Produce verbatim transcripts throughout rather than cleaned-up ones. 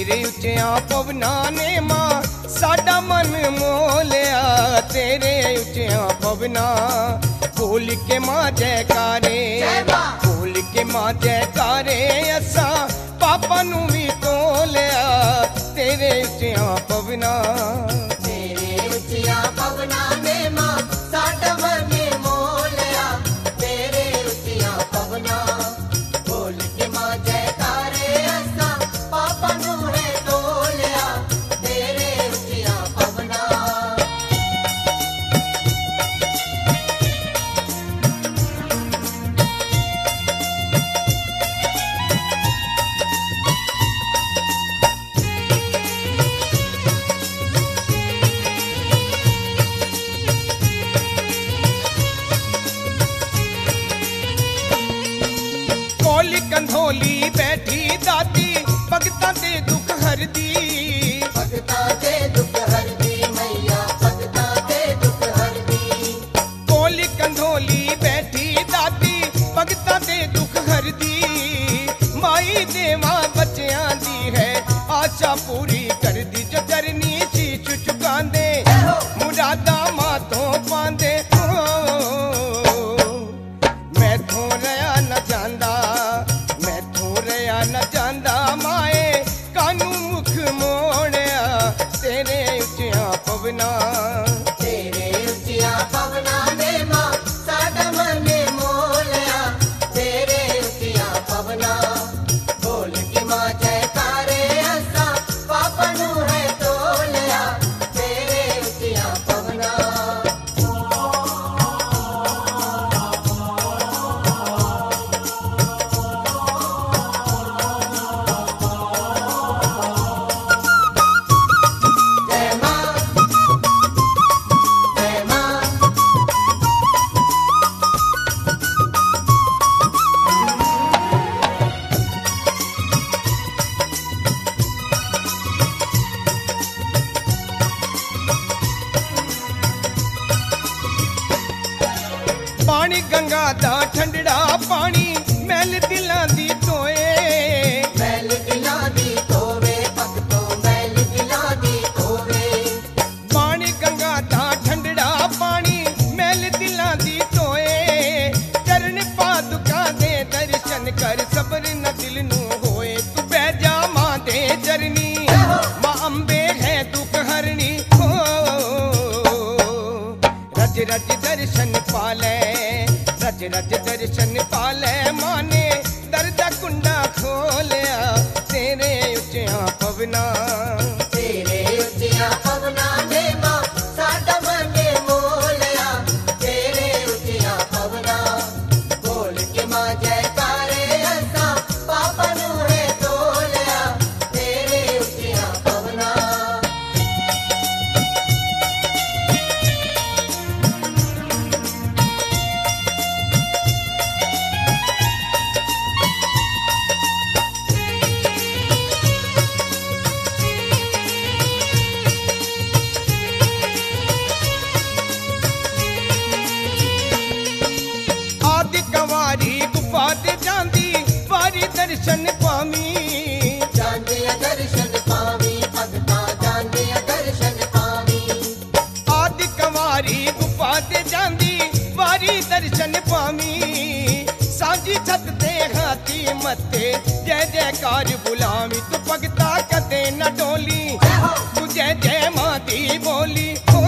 तेरे उच्चिया पवना ने मां साडा मन मोह लिया। तेरे उच्चिया पवना बोल के मां जयकारे, बोल के मां जयकारे असा पापा नू भी तो लिया। तेरे उच्चिया पवना, तेरे उच्चिया पवना ने मां साडा मन मोह लिया। तेरे उच्चिया पवना बोल के मां जयकारे असा पापा नू है तो लिया। तेरे उच्चिया पवना। कंधोली बैठी दादी भगतां दे दुख हरदी, भगतां दे दुख हरदी मैया, भगतां दे दुख हरदी। कोली कंधोली बैठी दादी भगतां दे दुख हरदी। माई देवा बच्चियां दी है आशा पूरी कर दी। जो चरनी शीश झुकांदे मुरादा मातों पांदे। मैथों रहा न जांदा, न जांदा माए कानू मुख मोड़िया। तेरे उच्चिया पवना, तेरे उच्चिया पवना ने मां साडा मन मोह लिया। तेरे उच्चिया पवना बोल के मां जयकारे असा पापा नू है तो लिया। तेरे उच्चिया पवना। पानी गंगा दा ठंडड़ा पानी मैल दिलां दी धोए। मैल दिलां दी धोवे भगतों, मैल दिलां दी धोवे। पानी गंगा दा ठंडड़ा पानी मैल दिलां दी धोए। चरण पादुका दे दर्शन कर सबर न दिल नू होए। तू बह जा मां दे चरनी, मां अम्बे है दुख हरनी। हो रज रज दर्शन पाले, रज रज दर्शन पाले। माने दर्दा कुंडा खोलिया। तेरे उच्चिया पवना, तेरे उच्चिया पवना ने मां साडा मन मोह लिया। तेरे उच्चिया पवना बोल के मां जयकारे असा पापा नू है तो लिया। तेरे उच्चिया पवना। आदि कवारी गुफा ते जांदी वारी दर्शन पामी। जांदे दर्शन पावी भगतां, जांदे दर्शन पावी। आदि कवारी गुफा ते जांदी वारी दर्शन पामी। सांझी छत ते हाथी मत्थे जय जयकार बुलावी। तू भगता कदे न डोली, तू जय जय मां दी बोली। हो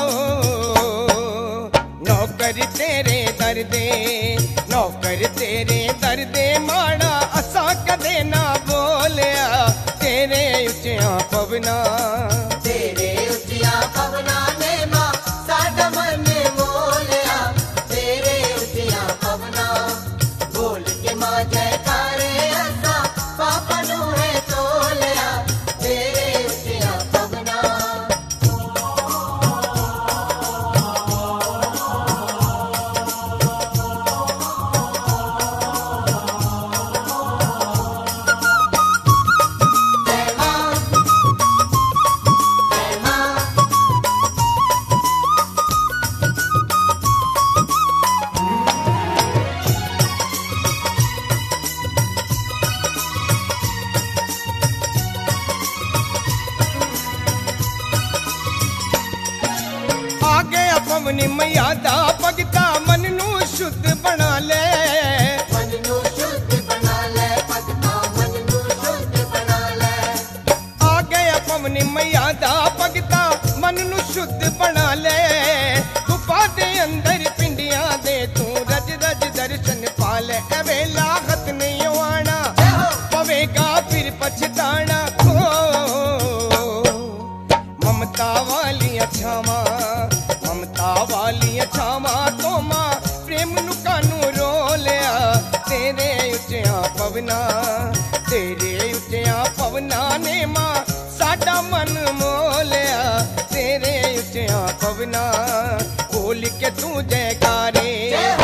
नौकर तेरे दर्दे, नौकर तेरे दर्दे माड़ा असा कदे ना बोलिया। तेरे उच्चिया पवना, तेरे उच्चिया पवना ने मां साडा मन मोह लिया। तेरे उच्चिया पवना बोल के मां जयकारे असा पापा नू है तो लिया। तेरे उच्चिया पवना। पवनी मैया दा भगता मन नू शुद्ध बना ले मन नू शुद्ध बना ले भगता मन नू शुद्ध बना ले आ गया पवनी मैया दा भगता मन नू शुद्ध बना ले गुफा दे अंदर पिंडियां दे तू रज रज दर्शन पा ले ए वेला खत नहीं आना पवेगा फिर पछताना ओ ममता वाली छावा ममता वाली छावा तो मां प्रेम नु कानू रो लिया तेरे उच्चिया पवना तेरे उच्चिया पवना ने मां साडा मन मोलिया तेरे उच्चिया पवना बोल के तू जयकारे